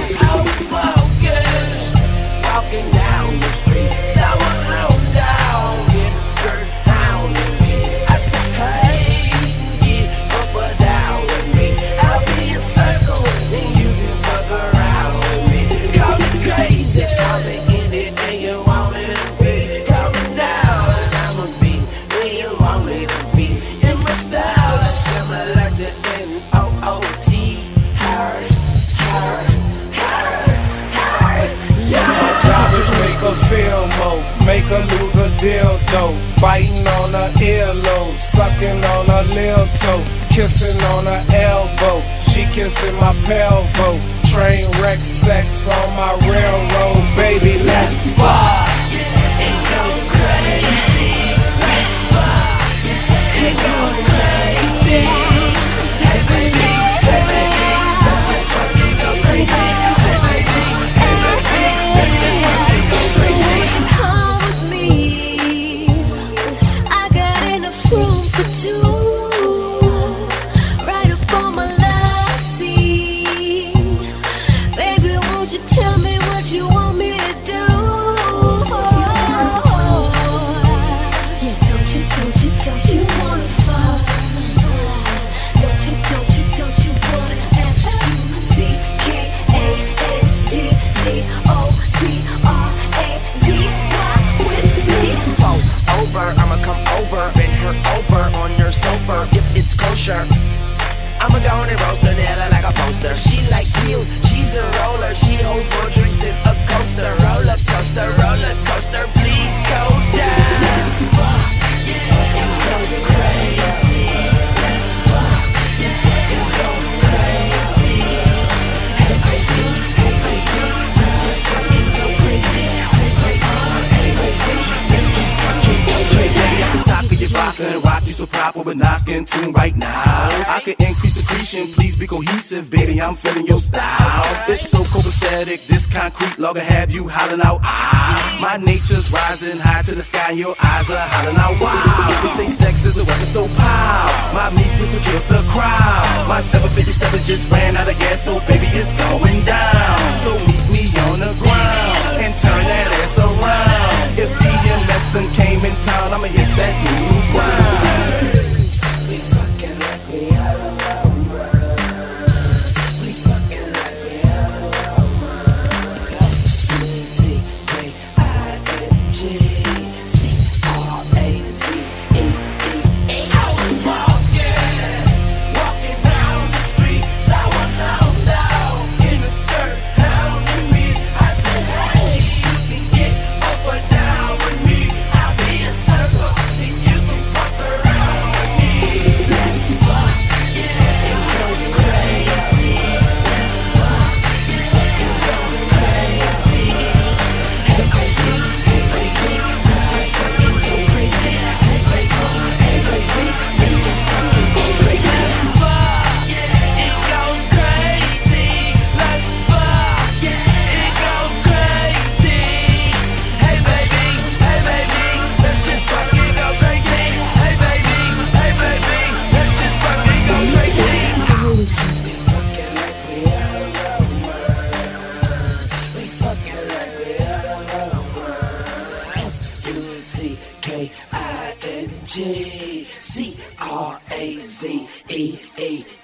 I was smoking, walking down the street, saw a hound down in the skirt, hounding me. I said, hey, get up or down with me. I'll be a circle, and you can fuck around with me. Call me crazy, call me anything you want me to be. Call me now, and I'ma be where you want me to be. In my style, it's similar to N-O-O-T. Hard, hard, hard, hard, yeah. Job is make her feel more, make her lose her dildo, biting on her earlobe, sucking on her lil toe, kissing on her elbow, she kissing my pelvo, train wreck sex on my railroad, baby, let's fuck. And go crazy, let's fuck. And go crazy. Hey baby, let's just fucking go crazy. Say baby, hey baby, let's just fucking go crazy. Come with me, I got enough room for two. Right up on my love seat. Baby, won't you tell me what you want me to do? Yeah, don't you wanna fuck? Don't you wanna F-U-C-K-A-N-D-G-O-C-R-A-Z-Y with me? Fall over, I'ma come over, bend her over on your sofa if it's kosher. I'ma go on and roast her, nail her like a poster. She like wheels, she's a roller. She holds more tricks than a coaster. Roller coaster, please go down. Let's fuck, yeah, and go crazy. Let's fuck, yeah, and go crazy. Hey baby, let's just fucking go crazy. Say baby, hey baby, let's just fucking go crazy. At the top of your vodka and rock you so proper with not skin tune right now. I could increase secretion, please be cohesive, baby. I'm feeling your style. It's so copacetic, this concrete logger have you hollering out. Ah, my nature's rising high to the sky, and your eyes are hollering out. Wow, they say sex is a weapon, so pow. My meat pistol kills the crowd. My 757 just ran out of gas, so baby it's going down. So meet me on the ground and turn that ass around. If PMS done came in town, I'ma hit that new ground. We fucking like we out of our mind. We fucking like we out of our mind. U-C-K-I-N-G-C-R-A-Z-E-E. I was walking down the street, saw a hound down in the skirt, hounding me. I said, hey, you can get up or down with me. I'll be a circle, and you can fuck around with me. Let's fuck, yeah, and go crazy. Let's fuck, yeah, and go crazy. Hey baby, let's just fucking go crazy. Say baby, hey baby, let's just fucking go crazy. Let's fuck, yeah, and go crazy. Let's fuck, yeah, and go crazy. Hey baby, let's just fucking go crazy. Hey baby, let's just fucking go crazy. We fucking like we out of our mind. We fucking like we out of our mind. F-U-C-K-I-N-G-C-R-A-Z-E-E.